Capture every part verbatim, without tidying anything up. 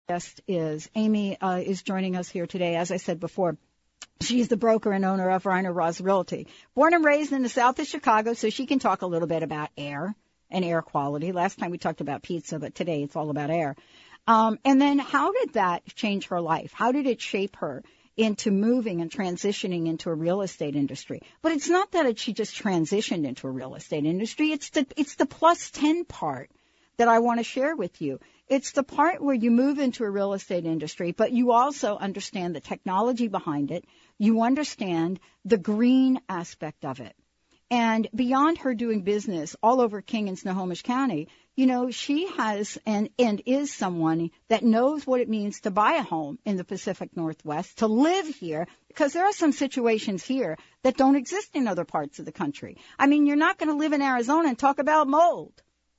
Guest is Amy uh, is joining us here today. As I said before, she's the broker and owner of Reiner Ross Realty. Born and raised in the south of Chicago, so she can talk a little bit about air and air quality. Last time we talked about pizza, but today it's all about air. Um, and then how did that change her life? How did it shape her into moving and transitioning into a real estate industry? But it's not that it, she just transitioned into a real estate industry. It's the it's the plus ten part that I want to share with you. It's the part where you move into a real estate industry, but you also understand the technology behind it. You understand the green aspect of it. And beyond her doing business all over King and Snohomish County, you know, she has and, and is someone that knows what it means to buy a home in the Pacific Northwest, to live here, because there are some situations here that don't exist in other parts of the country. I mean, you're not going to live in Arizona and talk about mold.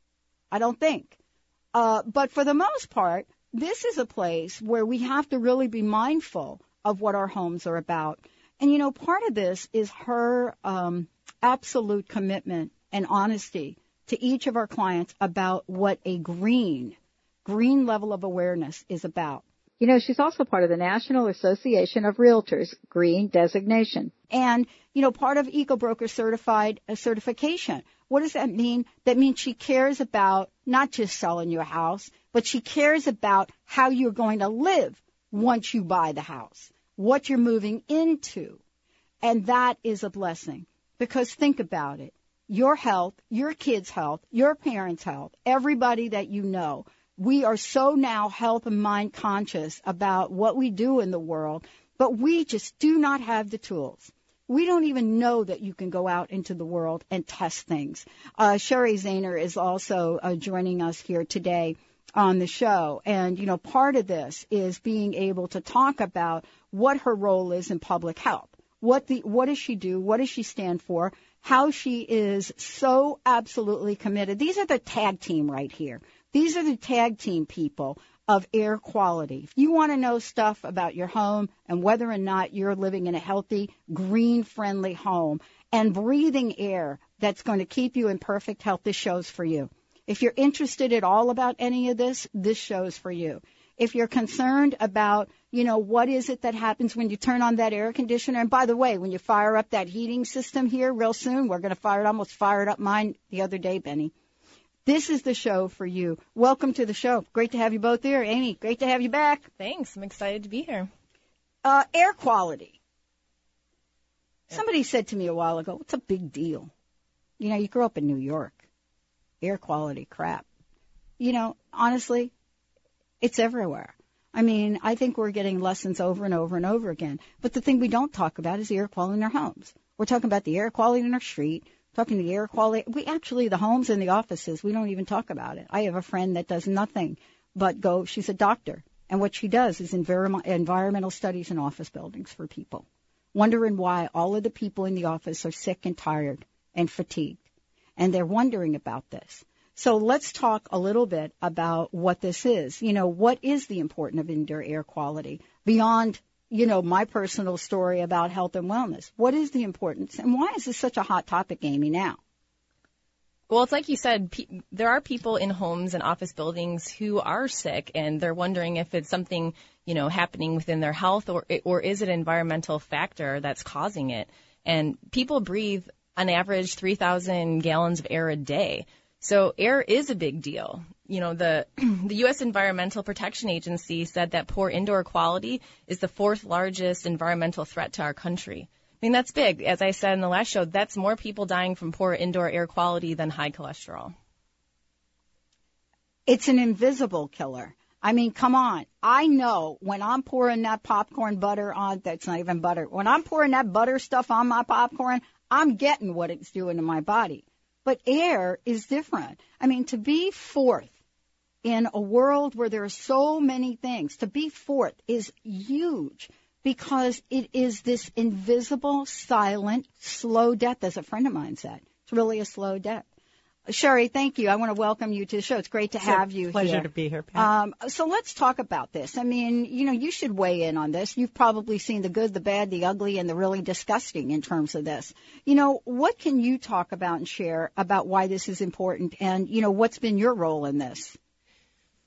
I don't think. Uh, but for the most part, this is a place where we have to really be mindful of what our homes are about. And, you know, part of this is her um, absolute commitment and honesty to each of our clients about what a green, green level of awareness is about. You know, she's also part of the National Association of Realtors Green Designation. And, you know, part of EcoBroker certified uh, certification. What does that mean? That means she cares about not just selling your house, but she cares about how you're going to live once you buy the house, what you're moving into. And that is a blessing, because think about it. Your health, your kids' health, your parents' health, everybody that you know. We are so now health and mind conscious about what we do in the world, but we just do not have the tools. We don't even know that you can go out into the world and test things. Uh, Sherry Zahner is also uh, joining us here today on the show. And, you know, part of this is being able to talk about what her role is in public health. What the what does she do? What does she stand for? How she is so absolutely committed. These are the tag team right here. These are the tag team people of air quality. If you want to know stuff about your home and whether or not you're living in a healthy, green-friendly home and breathing air that's going to keep you in perfect health, this show's for you. If you're interested at all about any of this, this show's for you. If you're concerned about, you know, what is it that happens when you turn on that air conditioner? And by the way, when you fire up that heating system here real soon, we're going to fire it, almost fired up mine the other day, Benny. This is the show for you. Welcome to the show. Great to have you both here. Amy, great to have you back. Thanks. I'm excited to be here. Uh, air quality. Somebody said to me a while ago, what's a big deal? You know, you grew up in New York. Air quality crap. You know, honestly, it's everywhere. I mean, I think we're getting lessons over and over and over again. But the thing we don't talk about is the air quality in our homes. We're talking about the air quality in our street. Talking to the air quality, we actually, the homes and the offices, we don't even talk about it. I have a friend that does nothing but go, she's a doctor, and what she does is envir- environmental studies in office buildings for people, wondering why all of the people in the office are sick and tired and fatigued, and they're wondering about this. So let's talk a little bit about what this is. You know, what is the importance of indoor air quality beyond you know, my personal story about health and wellness? What is the importance, and why is this such a hot topic, Amy, now? Well, it's like you said, pe- there are people in homes and office buildings who are sick, and they're wondering if it's something, you know, happening within their health, or or is it an environmental factor that's causing it? And people breathe, on average, three thousand gallons of air a day. So air is a big deal. You know, the the U S Environmental Protection Agency said that poor indoor quality is the fourth largest environmental threat to our country. I mean, that's big. As I said in the last show, that's more people dying from poor indoor air quality than high cholesterol. It's an invisible killer. I mean, come on. I know when I'm pouring that popcorn butter on, that's not even butter. When I'm pouring that butter stuff on my popcorn, I'm getting what it's doing to my body. But air is different. I mean, to be fourth in a world where there are so many things, to be fourth is huge because it is this invisible, silent, slow death, as a friend of mine said. It's really a slow death. Sherry, thank you. I want to welcome you to the show. It's great to it's have a you pleasure here. Pleasure to be here, Pat. Um, so let's talk about this. I mean, you know, you should weigh in on this. You've probably seen the good, the bad, the ugly, and the really disgusting in terms of this. You know, what can you talk about and share about why this is important and, you know, what's been your role in this?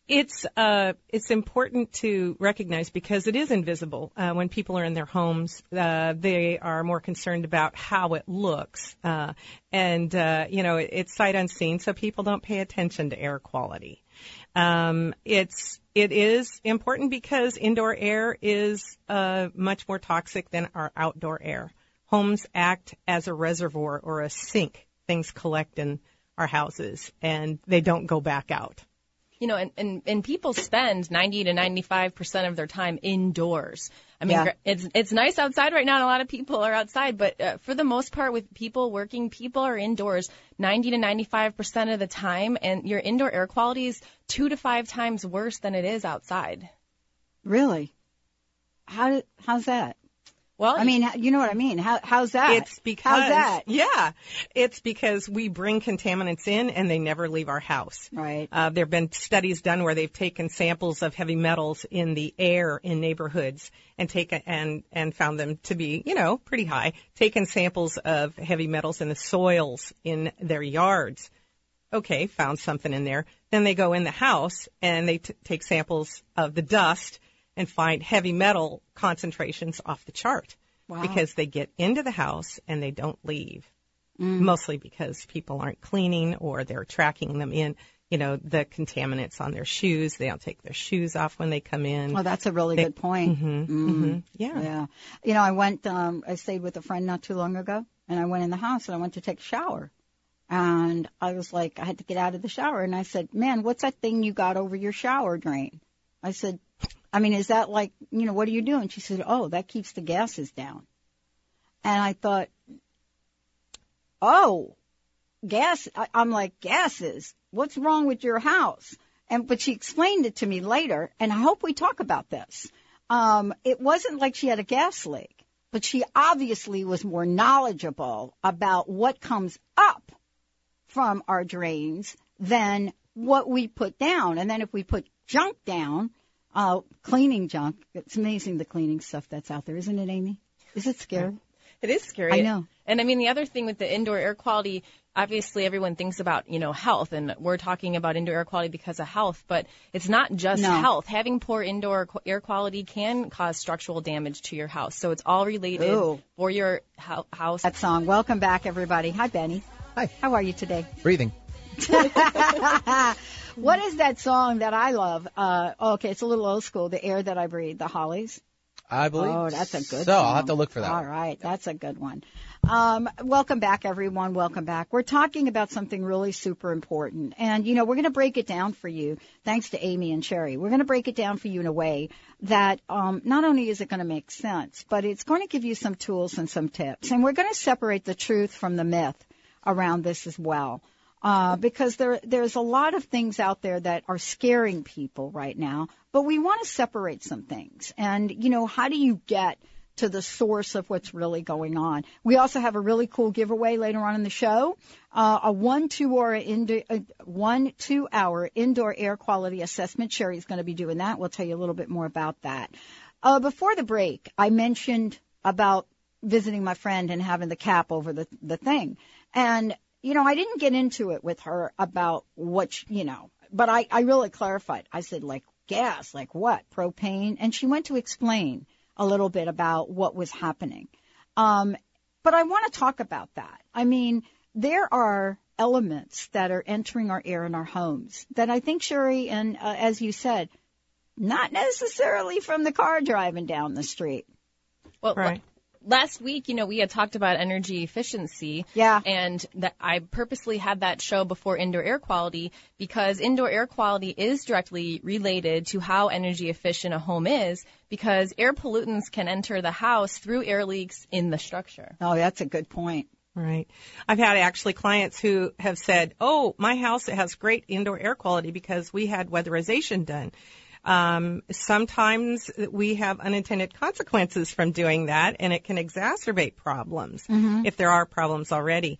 It's uh, it's important to recognize because it is invisible. Uh, when people are in their homes, uh, they are more concerned about how it looks, uh, and uh, you know it, it's sight unseen, so people don't pay attention to air quality. Um, it's it is important because indoor air is uh, much more toxic than our outdoor air. Homes act as a reservoir or a sink. Things collect in our houses, and they don't go back out. You know, and, and, and people spend ninety to ninety-five percent of their time indoors. I mean, Yeah. it's it's nice outside right now, and a lot of people are outside, but uh, for the most part, with people working, people are indoors ninety to ninety-five percent of the time, and your indoor air quality is two to five times worse than it is outside. Really? How how's that? Well, I mean, you know what I mean. How how's that? It's because, how's that? yeah, it's because we bring contaminants in and they never leave our house. Right. Uh, there have been studies done where they've taken samples of heavy metals in the air in neighborhoods and taken and and found them to be, you know, pretty high. Taken samples of heavy metals in the soils in their yards. Okay, found something in there. Then they go in the house and they t- take samples of the dust and find heavy metal concentrations off the chart. Wow. Because they get into the house and they don't leave. Mm. Mostly because people aren't cleaning or they're tracking them in, you know, the contaminants on their shoes. They don't take their shoes off when they come in. Well, that's a really They- good point. Mhm, Mm. mhm, yeah. Yeah. You know, I went, um, I stayed with a friend not too long ago, and I went in the house and I went to take a shower. And I was like, I had to get out of the shower. And I said, man, what's that thing you got over your shower drain? I said, I mean, is that like, you know, what are you doing? She said, oh, that keeps the gases down. And I thought, oh, gas. I, I'm like, gases. What's wrong with your house? And but she explained it to me later, and I hope we talk about this. Um, it wasn't like she had a gas leak, but she obviously was more knowledgeable about what comes up from our drains than what we put down. And then if we put junk down, uh, cleaning junk, it's amazing the cleaning stuff that's out there, isn't it, Amy? Is it scary? it is scary. I know. And I mean, the other thing with the indoor air quality, obviously everyone thinks about, you know, health, and we're talking about indoor air quality because of health, but it's not just No. health. Having poor indoor qu- air quality can cause structural damage to your house. So it's all related Ooh. for your ho- house. That song. Welcome back, everybody. Hi, Benny. Hi. How are you today? Breathing. What is that song that I love? Uh, okay, it's a little old school. The Air That I Breathe, the Hollies. I believe. Oh, that's a good So song. I'll have to look for that. All one. right, that's a good one. Um, welcome back, everyone. Welcome back. We're talking about something really super important. And, you know, we're going to break it down for you, thanks to Amy and Sherry. We're going to break it down for you in a way that um, not only is it going to make sense, but it's going to give you some tools and some tips. And we're going to separate the truth from the myth around this as well. Uh, because there, there's a lot of things out there that are scaring people right now, but we want to separate some things. And, you know, how do you get to the source of what's really going on? We also have a really cool giveaway later on in the show, uh, a one, two hour indoor, uh, one, two hour indoor air quality assessment. Sherry's going to be doing that. We'll tell you a little bit more about that. Uh, before the break, I mentioned about visiting my friend and having the cap over the, the thing. And, you know, I didn't get into it with her about what, you know, but I, I really clarified. I said, like, gas, like what? Propane? And she went to explain a little bit about what was happening. Um, but I want to talk about that. I mean, there are elements that are entering our air in our homes that I think, Sherry, and uh, as you said, not necessarily from the car driving down the street. Well, Right. last week, you know, we had talked about energy efficiency. Yeah. And that I purposely had that show before indoor air quality because indoor air quality is directly related to how energy efficient a home is, because air pollutants can enter the house through air leaks in the structure. Oh, that's a good point. Right. I've had actually clients who have said, oh, my house has great indoor air quality because we had weatherization done. Um, sometimes we have unintended consequences from doing that, and it can exacerbate problems Mm-hmm. if there are problems already.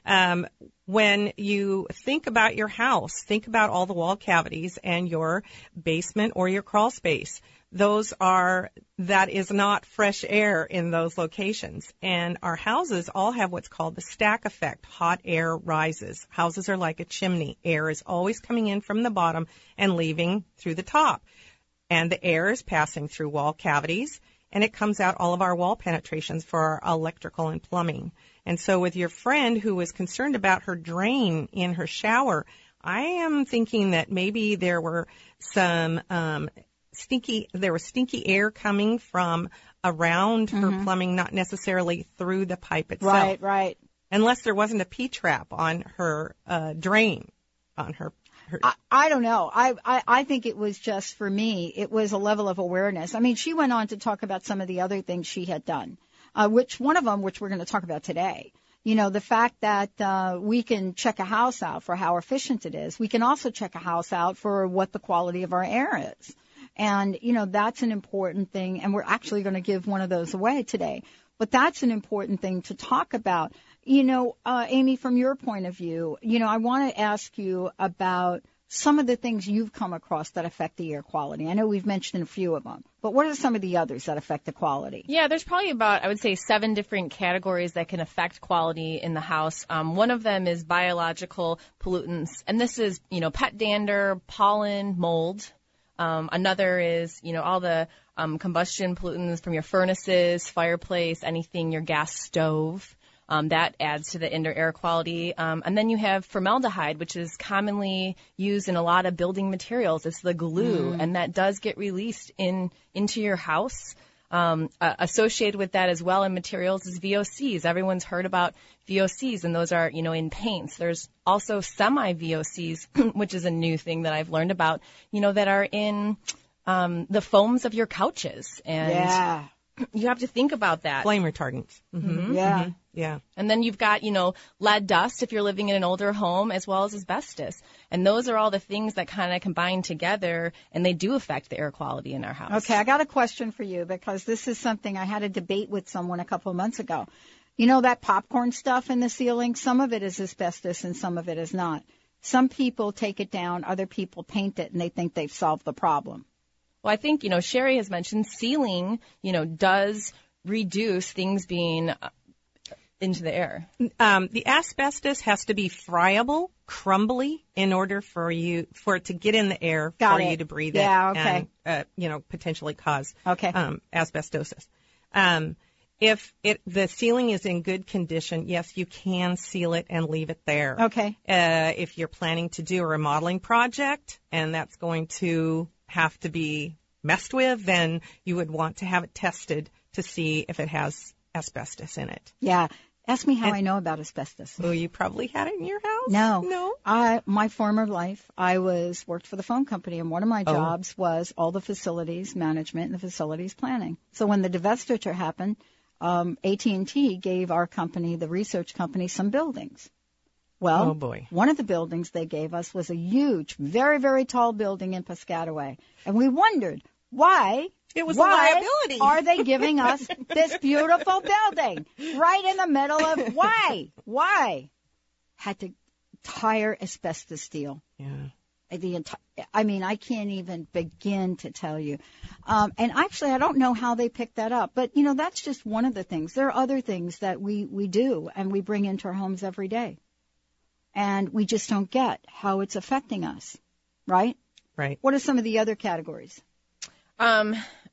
Um, when you think about your house, think about all the wall cavities and your basement or your crawl space. Those are, that is not fresh air in those locations. And our houses all have what's called the stack effect. Hot air rises. Houses are like a chimney. Air is always coming in from the bottom and leaving through the top. And the air is passing through wall cavities, and it comes out all of our wall penetrations for our electrical and plumbing. And so with your friend who was concerned about her drain in her shower, I am thinking that maybe there were some um, stinky, there was stinky air coming from around her Mm-hmm. plumbing, not necessarily through the pipe itself. Right, right. Unless there wasn't a P-trap on her uh, drain, on her. her I, I don't know. I, I, I think it was just, for me, it was a level of awareness. I mean, she went on to talk about some of the other things she had done, uh, which one of them, which we're going to talk about today. You know, the fact that uh, we can check a house out for how efficient it is. We can also check a house out for what the quality of our air is. And, you know, that's an important thing. And we're actually going to give one of those away today. But that's an important thing to talk about. You know, uh, Amy, from your point of view, you know, I want to ask you about some of the things you've come across that affect the air quality. I know we've mentioned a few of them, but what are some of the others that affect the quality? Yeah, there's probably about, I would say, seven different categories that can affect quality in the house. Um, one of them is biological pollutants, and this is, you know, pet dander, pollen, mold. Um, another is, you know, all the um, combustion pollutants from your furnaces, fireplace, anything, your gas stove. Um, that adds to the indoor air quality. Um, and then you have formaldehyde, which is commonly used in a lot of building materials. It's the glue, mm. and that does get released in into your house. Um, uh, associated with that as well in materials is V O Cs. Everyone's heard about V O Cs, and those are, you know, in paints. There's also semi-V O Cs, which is a new thing that I've learned about, you know, that are in um, the foams of your couches. And yeah. you have to think about that. Flame retardants. Mm-hmm. Yeah. Mm-hmm. Yeah. And then you've got, you know, lead dust if you're living in an older home, as well as asbestos. And those are all the things that kind of combine together, and they do affect the air quality in our house. Okay, I got a question for you, because this is something I had a debate with someone a couple of months ago. You know that popcorn stuff in the ceiling? Some of it is asbestos and some of it is not. Some people take it down, other people paint it, and they think they've solved the problem. Well, I think, you know, Sherry has mentioned sealing, you know, does reduce things being uh, into the air. Um, the asbestos has to be friable, crumbly, in order for you for it to get in the air Got for it. you to breathe Yeah, it okay. and, uh, you know, potentially cause Okay. um, asbestosis. Um, if it the ceiling is in good condition, yes, you can seal it and leave it there. Okay. Uh, if you're planning to do a remodeling project and that's going to have to be messed with, then you would want to have it tested to see if it has asbestos in it. Yeah. Ask me how And- I know about asbestos. Oh, you probably had it in your house? No. No? I, my former life, I was worked for the phone company, and one of my Oh. jobs was all the facilities management and the facilities planning. So when the divestiture happened, um, A T and T gave our company, the research company, some buildings. Well, Oh, boy. one of the buildings they gave us was a huge, very, very tall building in Piscataway. And we wondered, why, It was a why liability. are they giving us this beautiful building right in the middle of, why, why? Had to tire asbestos steel. Yeah. The entire, I mean, I can't even begin to tell you. Um, and actually, I don't know how they picked that up. But, you know, that's just one of the things. There are other things that we, we do and we bring into our homes every day. And we just don't get how it's affecting us, right? Right. What are some of the other categories? Um,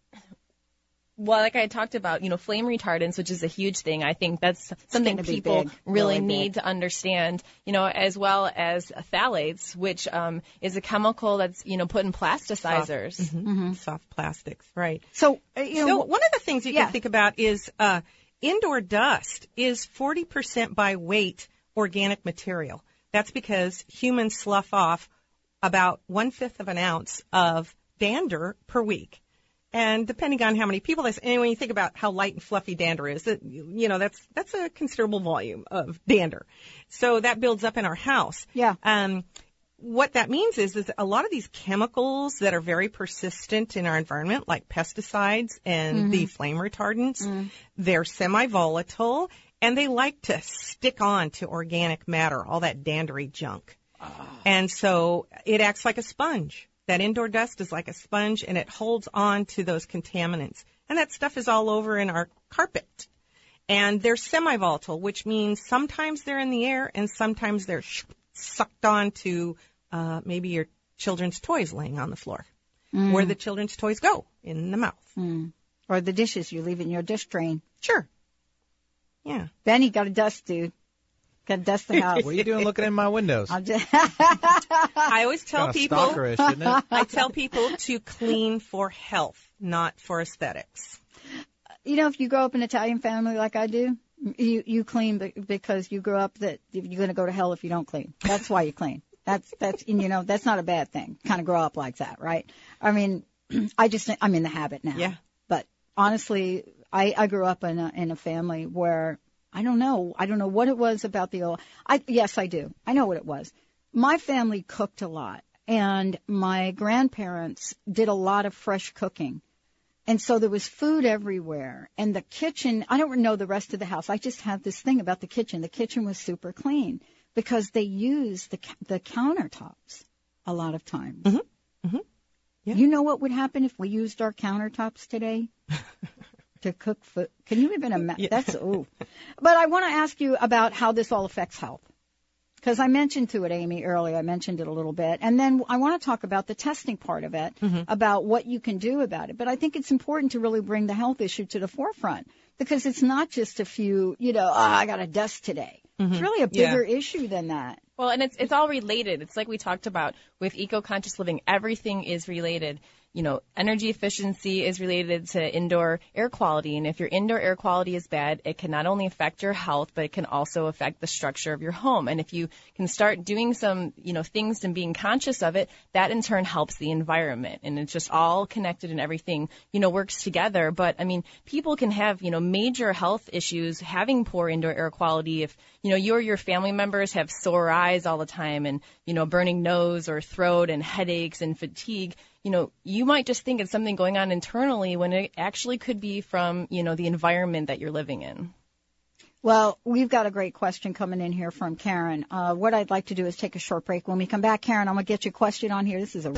well, like I talked about, you know, flame retardants, which is a huge thing. I think that's something gonna be people big, really really need big. to understand, you know, as well as phthalates, which um, is a chemical that's, you know, put in plasticizers. Soft, mm-hmm. Soft plastics, right. So, uh, you know, So one of the things you yeah. can think about is uh, indoor dust is forty percent by weight organic material. That's because humans slough off about one-fifth of an ounce of dander per week. And depending on how many people this, and when you think about how light and fluffy dander is, that, you know, that's that's a considerable volume of dander. So that builds up in our house. Yeah. Um, what that means is, is a lot of these chemicals that are very persistent in our environment, like pesticides and Mm-hmm. the flame retardants, Mm. they're semi-volatile, and they like to stick on to organic matter, all that dandery junk. Oh. And so it acts like a sponge. That indoor dust is like a sponge, and it holds on to those contaminants. And that stuff is all over in our carpet. And they're semi-volatile, which means sometimes they're in the air and sometimes they're sh- sucked on to uh, maybe your children's toys laying on the floor, mm. where the children's toys go, in the mouth. Mm. Or the dishes you leave in your dish drain. Sure. Yeah. Benny, got to dust, dude. Got to dust the house. What are you doing looking in my windows? I'm just I always tell kind of people, stalkerish, isn't it? I tell people to clean for health, not for aesthetics. You know, if you grow up in an Italian family like I do, you you clean because you grew up that you're going to go to hell if you don't clean. That's why you clean. That's that's and you know that's not a bad thing. Kind of grow up like that, right? I mean, I just I'm in the habit now. Yeah. But honestly, I I grew up in a in a family where I don't know I don't know what it was about the old. I yes I do I know what it was. My family cooked a lot, and my grandparents did a lot of fresh cooking. And so there was food everywhere. And the kitchen, I don't know the rest of the house. I just have this thing about the kitchen. The kitchen was super clean because they used the the countertops a lot of times. Mm-hmm. Mm-hmm. Yeah. You know what would happen if we used our countertops today to cook food? Can you even imagine? Yeah. That's, ooh. But I want to ask you about how this all affects health. Because I mentioned to it, Amy, earlier. I mentioned it a little bit. And then I want to talk about the testing part of it, mm-hmm. about what you can do about it. But I think it's important to really bring the health issue to the forefront because it's not just a few, you know, oh, I got a dust today. Mm-hmm. It's really a bigger yeah. issue than that. Well, and it's it's all related. It's like we talked about with eco-conscious living. Everything is related. You know, energy efficiency is related to indoor air quality. And if your indoor air quality is bad, it can not only affect your health, but it can also affect the structure of your home. And if you can start doing some, you know, things and being conscious of it, that in turn helps the environment. And it's just all connected and everything, you know, works together. But I mean, people can have, you know, major health issues having poor indoor air quality. If, you know, you or your family members have sore eyes all the time and, you know, burning nose or throat and headaches and fatigue, you know, you might just think it's something going on internally when it actually could be from, you know, the environment that you're living in. Well, we've got a great question coming in here from Karen. Uh, what I'd like to do is take a short break. When we come back, Karen, I'm going to get your question on here. This is a...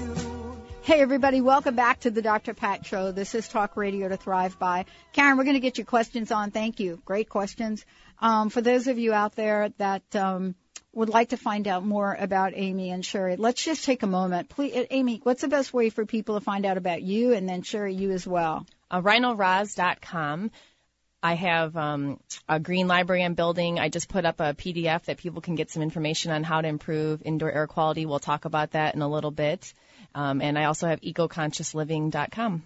Hey, everybody. Welcome back to the Doctor Pat Show. This is Talk Radio to Thrive By. Karen, we're going to get your questions on. Thank you. Great questions. Um, for those of you out there that um, would like to find out more about Amy and Sherry, let's just take a moment. Please, Amy, what's the best way for people to find out about you, and then Sherry, you as well? Uh, rhino roz dot com. I have um, a green library I'm building. I just put up a P D F that people can get some information on how to improve indoor air quality. We'll talk about that in a little bit. Um, and I also have eco conscious living dot com.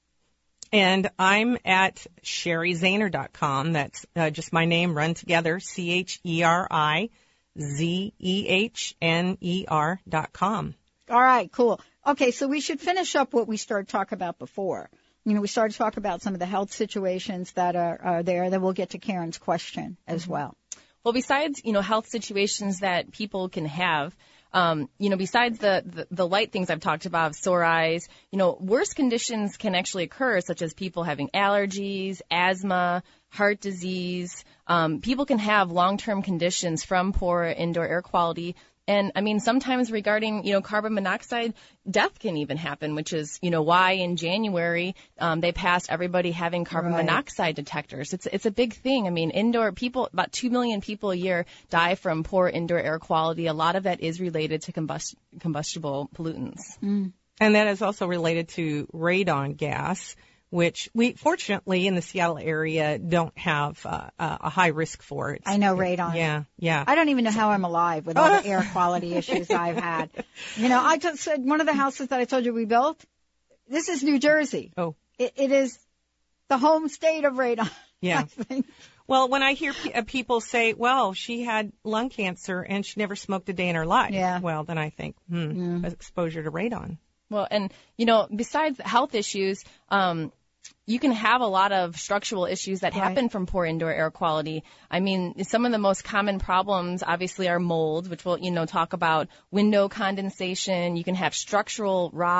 And I'm at sherry zahner dot com. That's uh, just my name run together, C H E R I Z E H N E R dot com. All right, cool. Okay, so we should finish up what we started talking about before. You know, we started to talk about some of the health situations that are, are there. Then we'll get to Karen's question as mm-hmm. well. Well, besides, you know, health situations that people can have, Um, you know, besides the, the, the light things I've talked about, sore eyes, you know, worse conditions can actually occur, such as people having allergies, asthma, heart disease. Um, people can have long-term conditions from poor indoor air quality. And, I mean, sometimes regarding, you know, carbon monoxide, death can even happen, which is, you know, why in January um, they passed everybody having carbon right. monoxide detectors. It's it's a big thing. I mean, indoor people, about two million people a year die from poor indoor air quality. A lot of that is related to combust- combustible pollutants. Mm. And that is also related to radon gas, which we, fortunately, in the Seattle area, don't have uh, a high risk for. It's, I know radon. Yeah, yeah. I don't even know how I'm alive with all the air quality issues I've had. You know, I just said one of the houses that I told you we built, this is New Jersey. Oh. It, it is the home state of radon. Yeah. I think. Well, when I hear p- uh, people say, well, she had lung cancer and she never smoked a day in her life. Yeah. Well, then I think, hmm, yeah. exposure to radon. Well, and, you know, besides health issues, um, you can have a lot of structural issues that happen right. from poor indoor air quality. I mean, some of the most common problems obviously are mold, which we'll, you know, talk about, window condensation. You can have structural rot.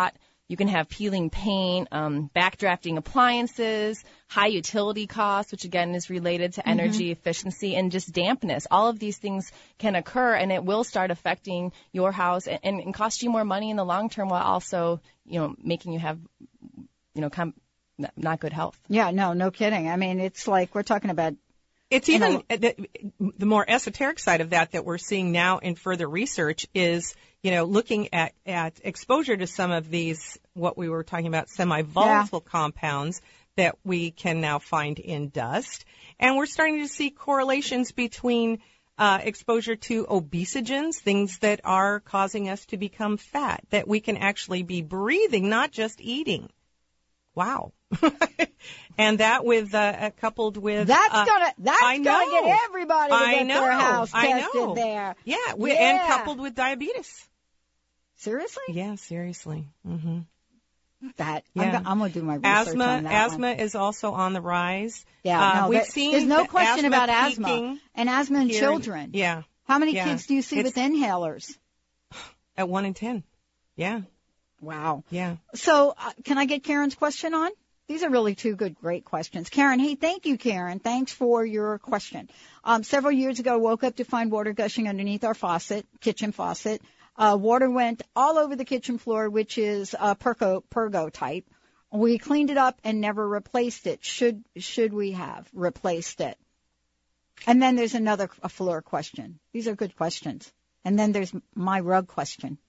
You can have peeling paint, um, backdrafting appliances, high utility costs, which again is related to energy mm-hmm. efficiency, and just dampness. All of these things can occur, and it will start affecting your house and, and, and cost you more money in the long term, while also, you know, making you have, you know, com- not good health. Yeah, no, no kidding. I mean, it's like we're talking about. It's even know, the, the more esoteric side of that that we're seeing now in further research is, you know, looking at, at exposure to some of these, what we were talking about, semi-volatile yeah. compounds that we can now find in dust. And we're starting to see correlations between uh, exposure to obesogens, things that are causing us to become fat, that we can actually be breathing, not just eating. Wow. And that with uh, coupled with that's uh, gonna that's I gonna know. get everybody to I get know. their house I tested know. there. Yeah, we, yeah, and coupled with diabetes. Seriously? Yeah, seriously. Mm-hmm. That yeah. I'm, I'm gonna do my research asthma. on that Asthma one. is also on the rise. Yeah, uh, no, we've that, seen there's no the question asthma about asthma peaking and asthma in here. children. Yeah. How many yeah. kids do you see it's, with inhalers? At one in ten. Yeah. Wow. Yeah. So uh, can I get Karen's question on? These are really two good, great questions. Karen, hey, thank you, Karen. Thanks for your question. Um, several years ago, woke up to find water gushing underneath our faucet, kitchen faucet. Uh, water went all over the kitchen floor, which is uh, Pergo, Pergo type. We cleaned it up and never replaced it. Should should we have replaced it? And then there's another a floor question. These are good questions. And then there's my rug question.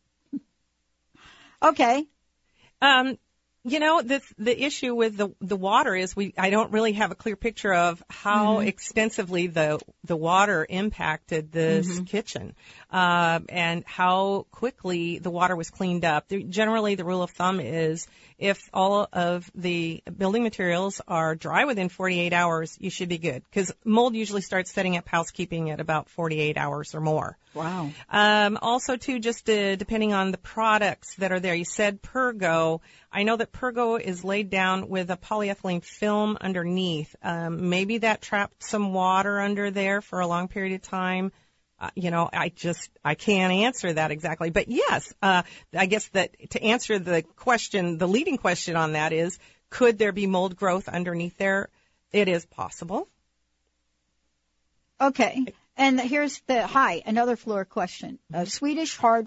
Okay. Um. You know, the the issue with the the water is we I don't really have a clear picture of how mm-hmm. extensively the the water impacted this mm-hmm. kitchen, uh, and how quickly the water was cleaned up. The, generally, the rule of thumb is if all of the building materials are dry within forty-eight hours, you should be good, because mold usually starts setting up housekeeping at about forty-eight hours or more. Wow. Um, also, too, just uh, depending on the products that are there. You said Pergo. I know that Pergo is laid down with a polyethylene film underneath. Um, maybe that trapped some water under there for a long period of time. Uh, you know, I just, I can't answer that exactly. But yes, uh, I guess that to answer the question, the leading question on that is, could there be mold growth underneath there? It is possible. Okay. And here's the, hi, another floor question. Uh, Swedish hard,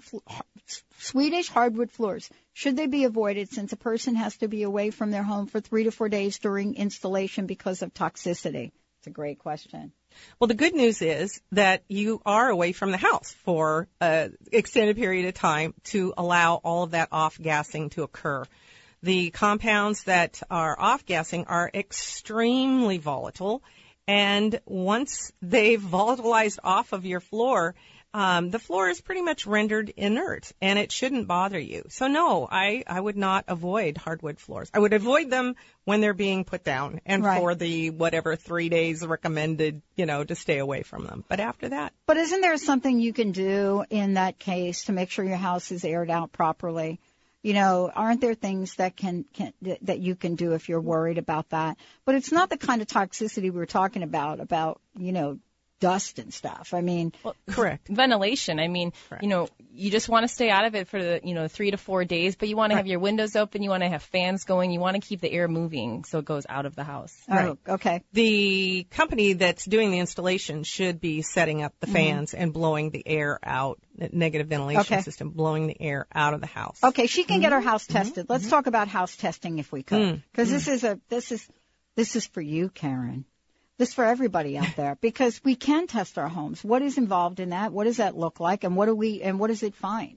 Swedish hardwood floors, should they be avoided since a person has to be away from their home for three to four days during installation because of toxicity? It's a great question. Well, the good news is that you are away from the house for an extended period of time to allow all of that off-gassing to occur. The compounds that are off-gassing are extremely volatile, and once they've volatilized off of your floor, um, the floor is pretty much rendered inert, and it shouldn't bother you. So, no, I, I would not avoid hardwood floors. I would avoid them when they're being put down and right. for the whatever three days recommended, you know, to stay away from them. But after that. But isn't there something you can do in that case to make sure your house is aired out properly? You know, aren't there things that can, can that you can do if you're worried about that? But it's not the kind of toxicity we were talking about, about, you know, dust and stuff. I mean, well, correct. Ventilation. I mean, correct. You know, you just want to stay out of it for the, you know, three to four days, but you want to right. have your windows open. You want to have fans going. You want to keep the air moving so it goes out of the house. Oh, right. Okay. The company that's doing the installation should be setting up the fans mm-hmm. and blowing the air out, negative ventilation okay. system, blowing the air out of the house. Okay. She can mm-hmm. get her house tested. Mm-hmm. Let's mm-hmm. talk about house testing if we could. Because mm-hmm. this is a, this is, this is for you, Karen. This is for everybody out there, because we can test our homes. What is involved in that? What does that look like? And what do we, and what does it find?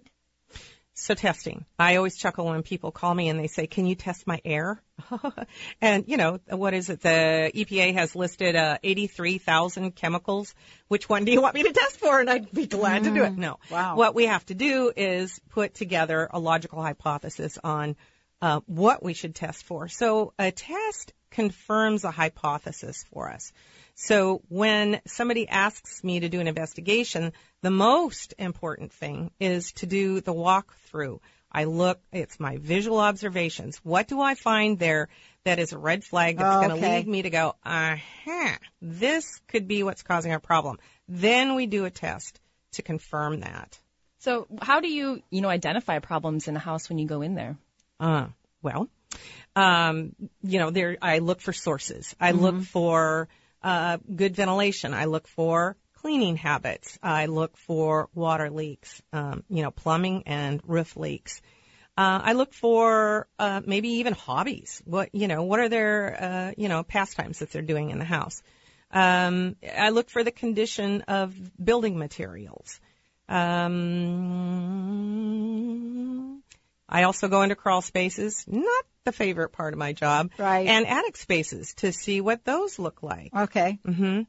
So testing. I always chuckle when people call me and they say, can you test my air? And, you know, what is it? The E P A has listed uh, eighty-three thousand chemicals. Which one do you want me to test for? And I'd be glad mm, to do it. No. Wow. What we have to do is put together a logical hypothesis on uh, what we should test for. So a test confirms a hypothesis for us. So when somebody asks me to do an investigation, the most important thing is to do the walkthrough. I look, it's my visual observations. What do I find there that is a red flag that's oh, going to okay. lead me to go, aha, this could be what's causing our problem. Then we do a test to confirm that. So how do you, you know, identify problems in a house when you go in there? Uh, well, um, you know, there, I look for sources. I mm-hmm. look for, uh, good ventilation. I look for cleaning habits. I look for water leaks, um, you know, plumbing and roof leaks. Uh, I look for, uh, maybe even hobbies. What, you know, what are their, uh, you know, pastimes that they're doing in the house? Um, I look for the condition of building materials. Um, I also go into crawl spaces, not the favorite part of my job, right? And attic spaces to see what those look like. Okay. Mm-hmm.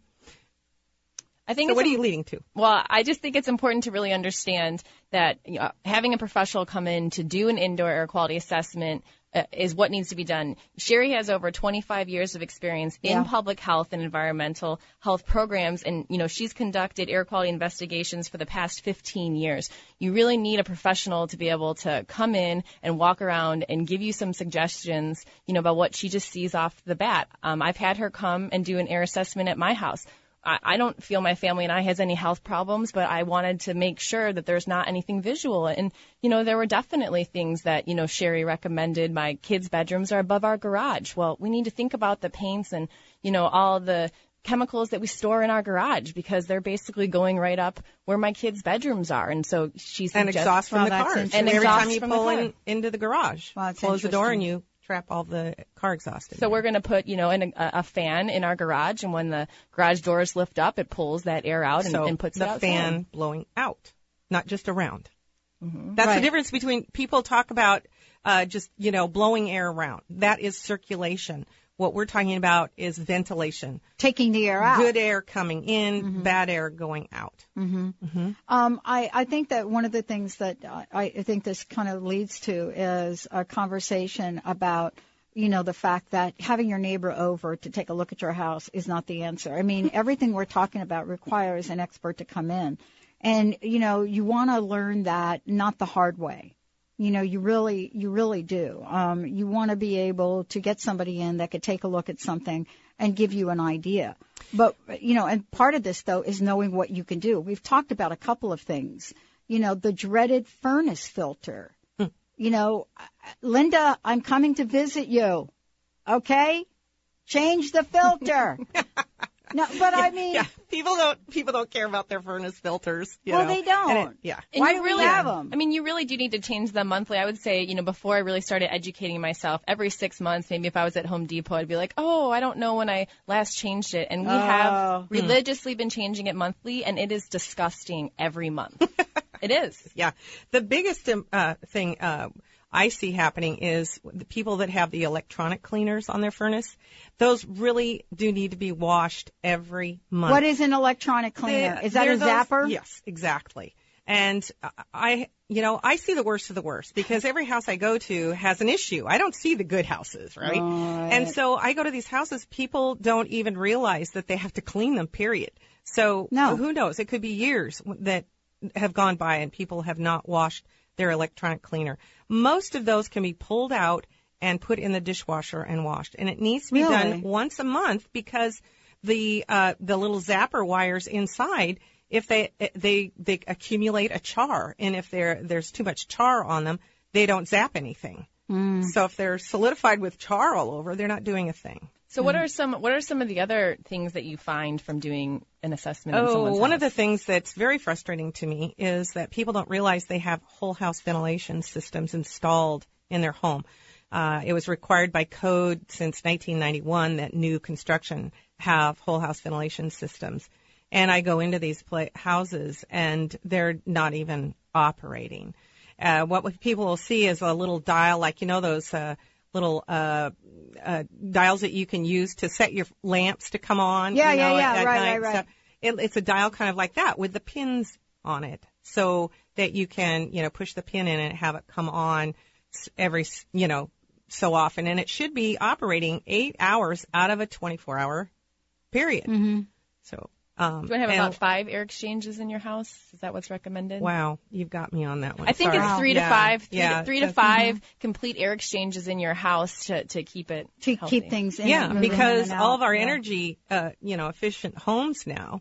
I think. So it's what a, are you leading to? Well, I just think it's important to really understand that you know, having a professional come in to do an indoor air quality assessment uh, is what needs to be done. Sherry has over twenty-five years of experience in yeah. public health and environmental health programs, and you know she's conducted air quality investigations for the past fifteen years. You really need a professional to be able to come in and walk around and give you some suggestions, you know, about what she just sees off the bat. Um, I've had her come and do an air assessment at my house. I don't feel my family and I has any health problems, but I wanted to make sure that there's not anything visual. And, you know, there were definitely things that, you know, Sherry recommended. My kids' bedrooms are above our garage. Well, we need to think about the paints and, you know, all the chemicals that we store in our garage because they're basically going right up where my kids' bedrooms are. And so she's and exhaust from well, the cars. And every exhaust time you from pull the car. in into the garage, well, close the door and you trap all the car exhaust in So there. we're going to put, you know, in a, a fan in our garage, and when the garage doors lift up, it pulls that air out and, so and puts the it outside. fan blowing out, not just around. Mm-hmm. That's right. the difference between people talk about uh, just, you know, blowing air around. That is circulation. What we're talking about is ventilation. Taking the air out. Good air coming in, mm-hmm. bad air going out. Mm-hmm. Mm-hmm. Um, I, I think that one of the things that I, I think this kind of leads to is a conversation about, you know, the fact that having your neighbor over to take a look at your house is not the answer. I mean, everything we're talking about requires an expert to come in. And, you know, you want to learn that not the hard way. You know, you really, you really do. Um, you want to be able to get somebody in that could take a look at something and give you an idea. But, you know, and part of this, though, is knowing what you can do. We've talked about a couple of things. You know, the dreaded furnace filter. Hmm. You know, Linda, I'm coming to visit you. Okay? Change the filter. No, but I mean, yeah, people don't people don't care about their furnace filters. You well, know? they don't. And it, yeah. And Why you do really, we have them? I mean, you really do need to change them monthly. I would say, you know, before I really started educating myself, every six months, maybe if I was at Home Depot, I'd be like, oh, I don't know when I last changed it. And we Oh. have religiously been changing it monthly, and it is disgusting every month. It is. Yeah. The biggest uh, thing uh, I see happening is the people that have the electronic cleaners on their furnace. Those really do need to be washed every month. What is an electronic cleaner? They, is that a those, zapper? Yes, exactly. And I, you know, I see the worst of the worst because every house I go to has an issue. I don't see the good houses, right? Right. And so I go to these houses, people don't even realize that they have to clean them, period. So No. who knows? It could be years that have gone by and people have not washed their electronic cleaner. Most of those can be pulled out and put in the dishwasher and washed. And it needs to be Really? done once a month because the uh, the little zapper wires inside, if they they they accumulate a char, and if there there's too much char on them, they don't zap anything. Mm. So if they're solidified with char all over, they're not doing a thing. So what are some what are some of the other things that you find from doing an assessment in Oh, someone's one house? of the things that's very frustrating to me is that people don't realize they have whole house ventilation systems installed in their home. Uh, it was required by code since nineteen ninety-one that new construction have whole house ventilation systems. And I go into these pla- houses and they're not even operating. Uh, what people will see is a little dial, like, you know, those, uh, little, uh, uh, dials that you can use to set your lamps to come on. Yeah, you know, yeah, yeah, at, at right, night. right, right. So it, it's a dial kind of like that with the pins on it so that you can, you know, push the pin in and have it come on every, you know, so often. And it should be operating eight hours out of a twenty-four hour period. Mm-hmm. So, um, Do you have and- about five air exchanges in your house? Is that what's recommended? Wow, you've got me on that one. I think Sorry. it's three Yeah, to five, three, yeah, to, three to that's- five complete air exchanges in your house to, to keep it To healthy. keep things in Yeah, moving in because and all out. of our Yeah. energy, uh, you know, efficient homes now Right.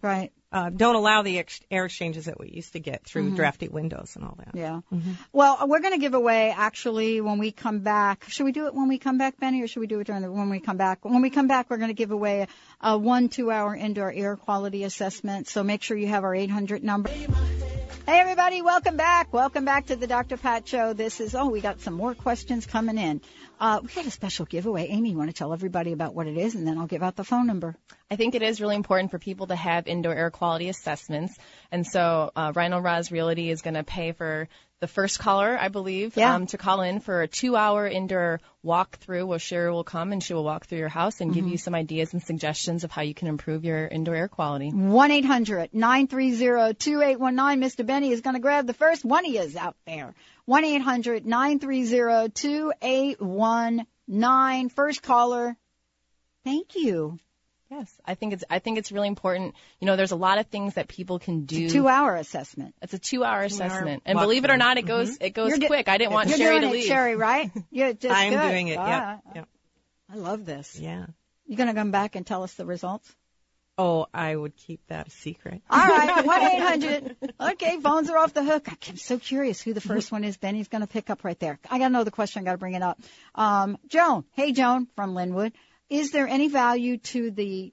uh, don't allow the ex- air exchanges that we used to get through mm-hmm. drafty windows and all that. Yeah. Mm-hmm. Well, we're going to give away, actually, when we come back. Should we do it when we come back, Benny, or should we do it during the, when we come back? When we come back, we're going to give away a, a one, two-hour indoor air quality assessment. So make sure you have our eight hundred number. Hey, everybody, welcome back. Welcome back to the Doctor Pat Show. This is, oh, we got some more questions coming in. Uh, we got a special giveaway. Amy, you want to tell everybody about what it is, and then I'll give out the phone number. I think it is really important for people to have indoor air quality assessments. And so uh, Rhino Roz Realty is going to pay for the first caller, I believe, yeah. um, to call in for a two-hour indoor walkthrough where Sherry will come and she will walk through your house and mm-hmm. give you some ideas and suggestions of how you can improve your indoor air quality. one eight hundred nine three zero two eight one nine. Mister Benny is going to grab the first one he is out there. one eight hundred nine three zero two eight one nine. First caller. Thank you. Yes, I think it's I think it's really important. You know, there's a lot of things that people can do. It's a two-hour assessment. It's a two-hour assessment, and walkthrough. believe it or not, it goes mm-hmm. it goes You're quick. I didn't want You're Sherry doing to it, leave. Sherry, right? You're just I'm good. doing it. Yeah. Ah, yeah. I love this. Yeah. You going to come back and tell us the results? Oh, I would keep that a secret. All right, one eight hundred. Okay, phones are off the hook. I'm so curious who the first one is. Benny's going to pick up right there. I got to know the question. I got to bring it up. Um, Joan. Hey, Joan from Linwood. Is there any value to the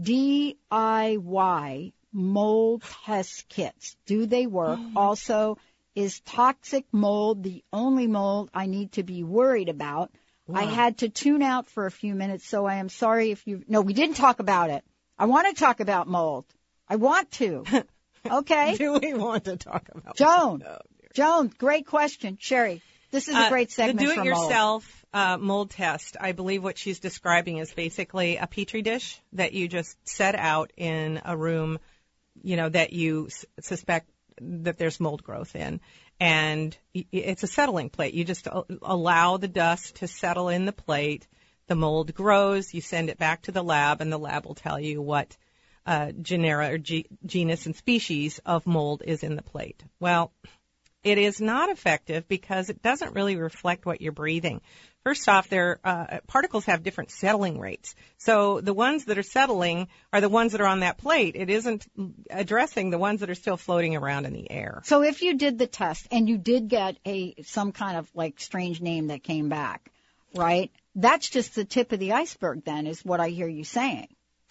D I Y mold test kits? Do they work? Also, is toxic mold the only mold I need to be worried about? Wow. I had to tune out for a few minutes, so I am sorry if you... No, we didn't talk about it. I want to talk about mold. I want to. Okay. Do we want to talk about Joan? mold? Oh, Joan, great question. Sherry, this is a great uh, segment the for mold. do-it-yourself uh, mold test, I believe what she's describing is basically a Petri dish that you just set out in a room, you know, that you s- suspect that there's mold growth in. And it's a settling plate. You just allow the dust to settle in the plate. The mold grows. You send it back to the lab, and the lab will tell you what uh, genera or ge- genus and species of mold is in the plate. Well, it is not effective because it doesn't really reflect what you're breathing. First off, their uh, particles have different settling rates. So the ones that are settling are the ones that are on that plate. It isn't addressing the ones that are still floating around in the air. So if you did the test and you did get a some kind of like strange name that came back, right? That's just the tip of the iceberg then, is what I hear you saying.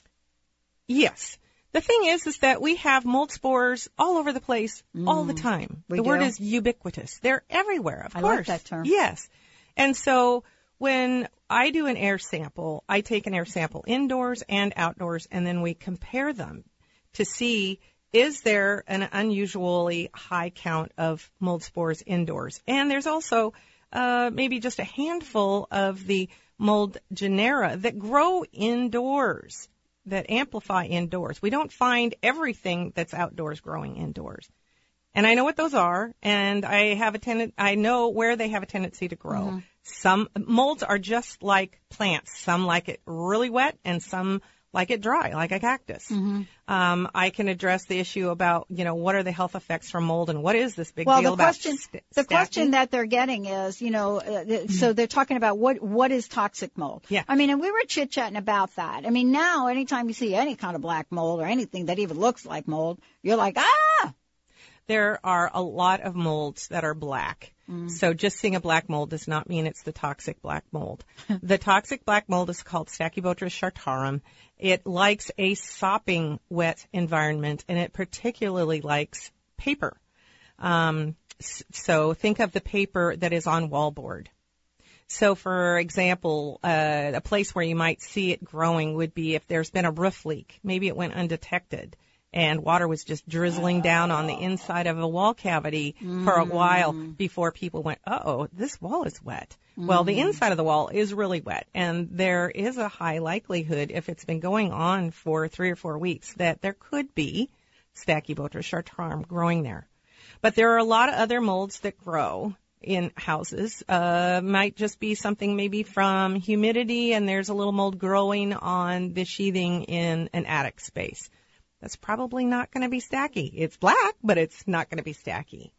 Yes. The thing is, is that we have mold spores all over the place mm, all the time. We the do? word is ubiquitous. They're everywhere, of I course. like that term. Yes. And so when I do an air sample, I take an air sample indoors and outdoors, and then we compare them to see, is there an unusually high count of mold spores indoors? And there's also uh, maybe just a handful of the mold genera that grow indoors, that amplify indoors. We don't find everything that's outdoors growing indoors. And I know what those are, and I have a tenden- I know where they have a tendency to grow. Mm-hmm. Some molds are just like plants. Some like it really wet, and some like it dry, like a cactus. Mm-hmm. Um, I can address the issue about, you know, what are the health effects from mold, and what is this big well, deal the about question, st- the stacking? question that they're getting is, you know, uh, mm-hmm. so they're talking about what what is toxic mold. Yeah. I mean, and we were chit-chatting about that. I mean, now anytime you see any kind of black mold or anything that even looks like mold, you're like, ah! There are a lot of molds that are black. Mm. So just seeing a black mold does not mean it's the toxic black mold. The toxic black mold is called Stachybotrys chartarum. It likes a sopping wet environment, and it particularly likes paper. Um, so think of the paper that is on wallboard. So, for example, uh, a place where you might see it growing would be if there's been a roof leak. Maybe it went undetected, and water was just drizzling down on the inside of a wall cavity mm. for a while before people went, uh-oh, this wall is wet. Mm. Well, the inside of the wall is really wet, and there is a high likelihood, if it's been going on for three or four weeks, that there could be Stachybotrys chartarum growing there. But there are a lot of other molds that grow in houses. Uh, might just be something maybe from humidity, and there's a little mold growing on the sheathing in an attic space. That's probably not going to be stacky. It's black, but it's not going to be stacky.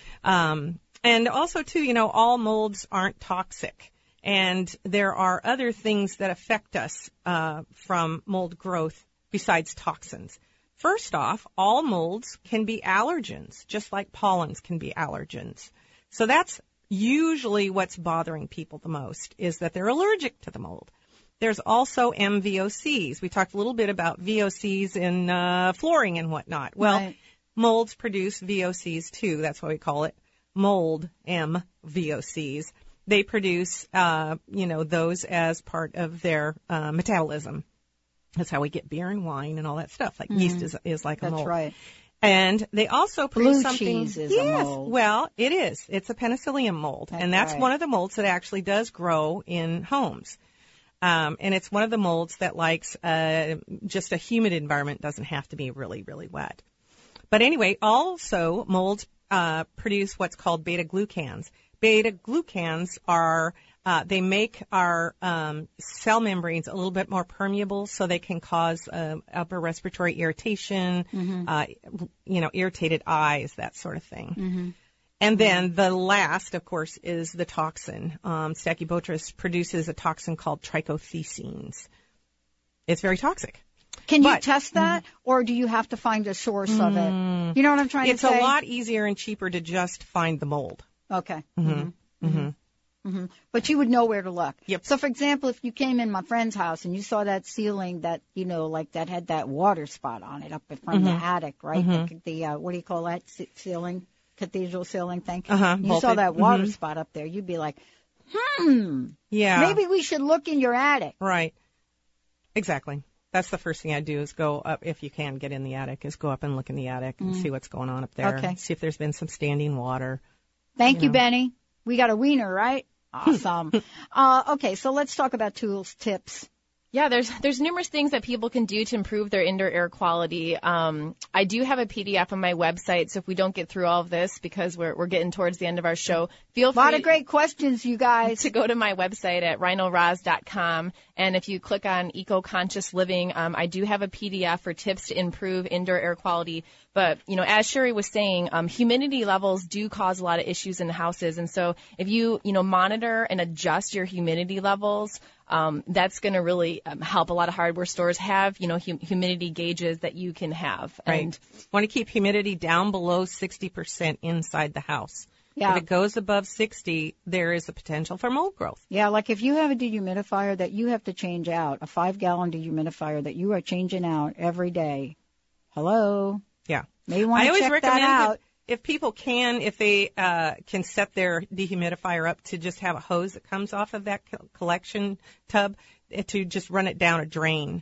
Um, and also, too, you know, all molds aren't toxic. And there are other things that affect us uh, from mold growth besides toxins. first off, all molds can be allergens, just like pollens can be allergens. So that's usually what's bothering people the most, is that they're allergic to the mold. There's also M V O Cs. We talked a little bit about V O Cs in uh, flooring and whatnot. Well, Right. molds produce V O Cs too. That's why we call it mold M V O Cs. They produce, uh, you know, those as part of their uh, metabolism. That's how we get beer and wine and all that stuff. Like yeast is is like a That's mold. right. And they also produce Blue something. cheese is a yes, mold. well, it is. It's a penicillium mold, That's and that's right. one of the molds that actually does grow in homes. Um, and it's one of the molds that likes uh, just a humid environment. Doesn't have to be really, really wet. But anyway, also molds uh, produce what's called beta glucans. Beta glucans are uh, they make our um, cell membranes a little bit more permeable, so they can cause uh, upper respiratory irritation, Mm-hmm. uh, you know, irritated eyes, that sort of thing. Mm-hmm. And then the last, of course, is the toxin. Um, Stachybotrys produces a toxin called trichothecenes. It's very toxic. Can you But- test that, or do you have to find a source of it? You know what I'm trying It's to say? a lot easier and cheaper to just find the mold. Okay. Mm-hmm. Mm-hmm. hmm But you would know where to look. Yep. So, for example, if you came in my friend's house and you saw that ceiling that, you know, like that had that water spot on it up from the attic, right? The, the uh, what do you call that ce- ceiling? Cathedral ceiling thing? Uh-huh, You saw vaulted. that water Mhm. spot up there. You'd be like, hmm, Yeah. maybe we should look in your attic. Right. Exactly. That's the first thing I do is go up, if you can get in the attic, is go up and look in the attic and see what's going on up there. Okay. See if there's been some standing water. Thank you, know. Benny. We got a wiener, right? Awesome. uh, okay, so let's talk about tools, tips. Yeah, there's there's numerous things that people can do to improve their indoor air quality. Um, I do have a P D F on my website, so if we don't get through all of this because we're we're getting towards the end of our show, feel A free lot of great questions, you guys. to go to my website at rhino roz dot com, and if you click on Eco-Conscious Living, um, I do have a P D F for tips to improve indoor air quality. But, you know, as Sherry was saying, um, humidity levels do cause a lot of issues in houses, and so if you, you know, monitor and adjust your humidity levels, um, that's going to really um, help. A lot of hardware stores have, you know, hum- humidity gauges that you can have. Right. And Want to keep humidity down below sixty percent inside the house. Yeah. If it goes above sixty, there is a potential for mold growth. Yeah, like if you have a dehumidifier that you have to change out, a five-gallon dehumidifier that you are changing out every day. Hello? Yeah. Maybe want I to always check recommend that out. If, if people can, if they uh, can set their dehumidifier up to just have a hose that comes off of that co- collection tub, eh, to just run it down a drain,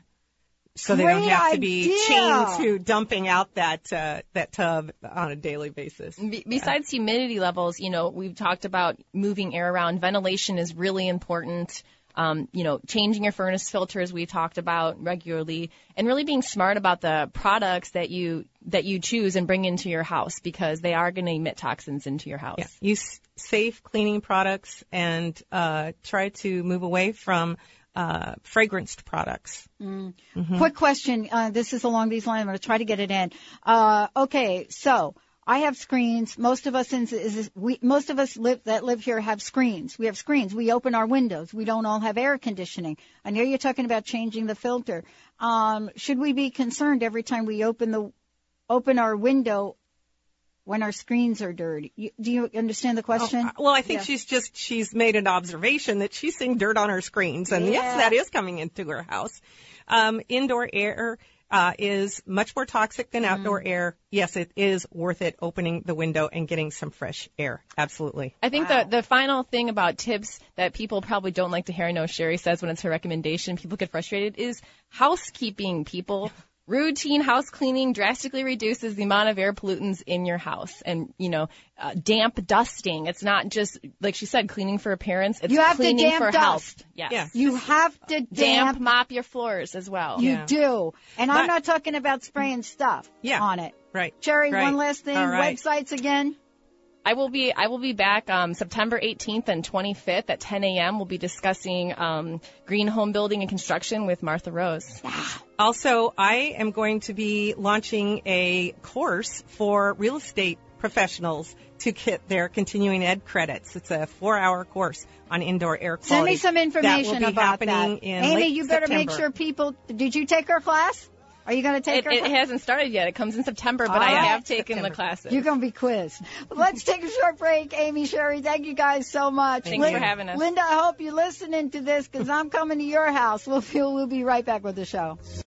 so they don't Great have to be idea. chained to dumping out that uh, that tub on a daily basis. Be- besides humidity levels, you know, we've talked about moving air around. Ventilation is really important. Um, you know, changing your furnace filters we talked about regularly, and really being smart about the products that you that you choose and bring into your house, because they are going to emit toxins into your house. Yeah. Use safe cleaning products and uh, try to move away from uh, fragranced products. Quick question. Uh, this is along these lines. I'm going to try to get it in. Uh, okay, so I have screens. Most of us in, is, we, most of us live, that live here have screens. We have screens. We open our windows. We don't all have air conditioning. I know you're talking about changing the filter. Um, should we be concerned every time we open the open our window when our screens are dirty? You, do you understand the question? Oh, well, I think Yeah. she's just, she's made an observation that she's seeing dirt on her screens. And Yeah. yes, that is coming into her house. Um, indoor air uh, is much more toxic than outdoor Mm. air. Yes, it is worth it opening the window and getting some fresh air. Absolutely. I think Wow. the the final thing about tips that people probably don't like to hear, I know Sherry says when it's her recommendation, people get frustrated, is housekeeping, people. Routine house cleaning drastically reduces the amount of air pollutants in your house. And, you know, uh, damp dusting. It's not just, like she said, cleaning for appearance. It's You have to cleaning damp for dust. health. Yes. Yeah. You have to damp. Damp mop your floors as well. You Yeah. do. And I'm But- not talking about spraying stuff Yeah. on it. Right. Cherry, Right. one last thing. All right. Websites again. I will be I will be back um, September eighteenth and twenty-fifth at ten a.m. We'll be discussing um, green home building and construction with Martha Rose. Also, I am going to be launching a course for real estate professionals to get their continuing ed credits. It's a four-hour course on indoor air quality. Send me some information that will be about happening that. in Amy, late you better make September. sure people. Did you take her class? Are you going to take It, her? it hasn't started yet. It comes in September, but All I right. have taken September. the classes. You're going to be quizzed. Let's take a short break. Amy, Sherry, thank you guys so much. Thanks Lin- for having us. Linda, I hope you're listening to this because I'm coming to your house. We'll, we'll be right back with the show.